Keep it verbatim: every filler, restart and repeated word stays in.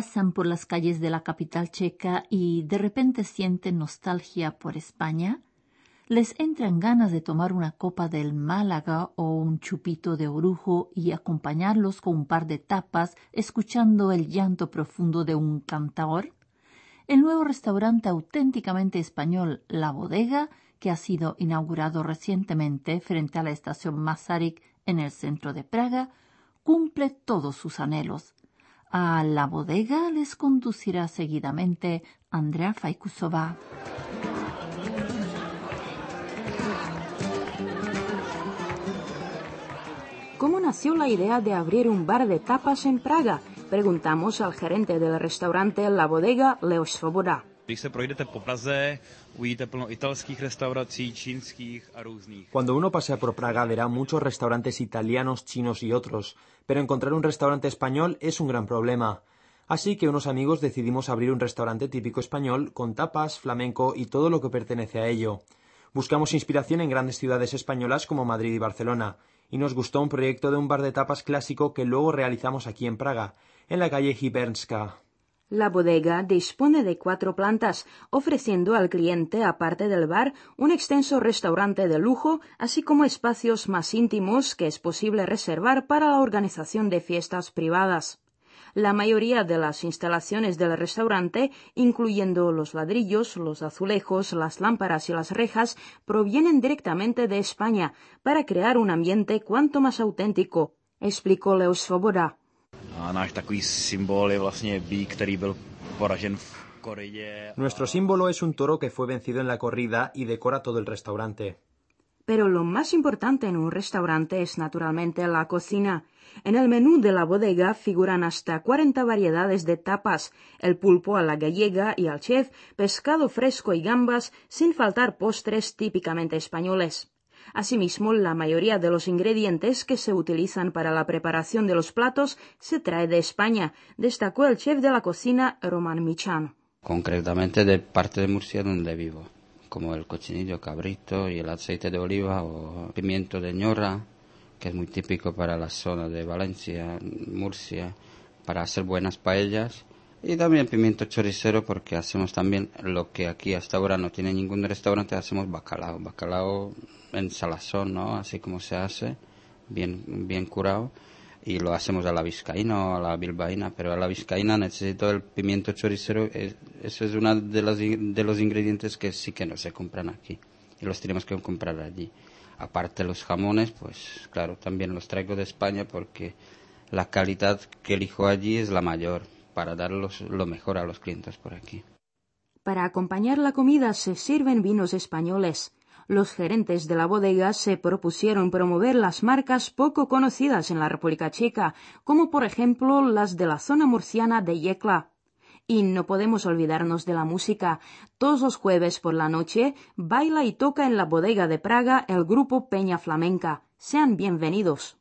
pasan por las calles de la capital checa y de repente sienten nostalgia por España, les entran ganas de tomar una copa del Málaga o un chupito de orujo y acompañarlos con un par de tapas escuchando el llanto profundo de un cantaor. El nuevo restaurante auténticamente español La Bodega, que ha sido inaugurado recientemente frente a la estación Masaryk en el centro de Praga, cumple todos sus anhelos. A La Bodega les conducirá seguidamente Andrea Fajkusová. ¿Cómo nació la idea de abrir un bar de tapas en Praga? Preguntamos al gerente del restaurante La Bodega, Leo Svoboda. Když se projdete po Praze, uvidíte plno italských restaurací, čínských a různých. Cuando uno pasea por Praga verá muchos restaurantes italianos, chinos y otros, pero encontrar un restaurante español es un gran problema. Así que unos amigos decidimos abrir un restaurante típico español con tapas, flamenco y todo lo que pertenece a ello. Buscamos inspiración en grandes ciudades españolas como Madrid y Barcelona, y nos gustó un proyecto de un bar de tapas clásico que luego realizamos aquí en Praga, en la calle Hibernska. La Bodega dispone de cuatro plantas, ofreciendo al cliente, aparte del bar, un extenso restaurante de lujo, así como espacios más íntimos que es posible reservar para la organización de fiestas privadas. La mayoría de las instalaciones del restaurante, incluyendo los ladrillos, los azulejos, las lámparas y las rejas, provienen directamente de España, para crear un ambiente cuanto más auténtico, explicó Leo Svoboda. Nuestro símbolo es un toro que fue vencido en la corrida y decora todo el restaurante. Pero lo más importante en un restaurante es naturalmente la cocina. En el menú de La Bodega figuran hasta cuarenta variedades de tapas, el pulpo a la gallega y al chef, pescado fresco y gambas, sin faltar postres típicamente españoles. Asimismo, la mayoría de los ingredientes que se utilizan para la preparación de los platos se trae de España, destacó el chef de la cocina, Roman Michan. Concretamente de parte de Murcia donde vivo, como el cochinillo cabrito y el aceite de oliva o pimiento de ñorra, que es muy típico para la zona de Valencia, Murcia, para hacer buenas paellas. Y también pimiento choricero porque hacemos también lo que aquí hasta ahora no tiene ningún restaurante, hacemos bacalao. Bacalao en salazón, ¿no? Así como se hace, bien, bien curado. Y lo hacemos a la vizcaína o a la bilbaína, pero a la vizcaína necesito el pimiento choricero. Eso es uno de los, de los ingredientes que sí que no se compran aquí. Y los tenemos que comprar allí. Aparte los jamones, pues claro, también los traigo de España porque la calidad que elijo allí es la mayor, para dar lo mejor a los clientes por aquí. Para acompañar la comida se sirven vinos españoles. Los gerentes de la bodega se propusieron promover las marcas poco conocidas en la República Checa, como por ejemplo las de la zona murciana de Yekla. Y no podemos olvidarnos de la música. Todos los jueves por la noche baila y toca en la bodega de Praga el grupo Peña Flamenca. Sean bienvenidos.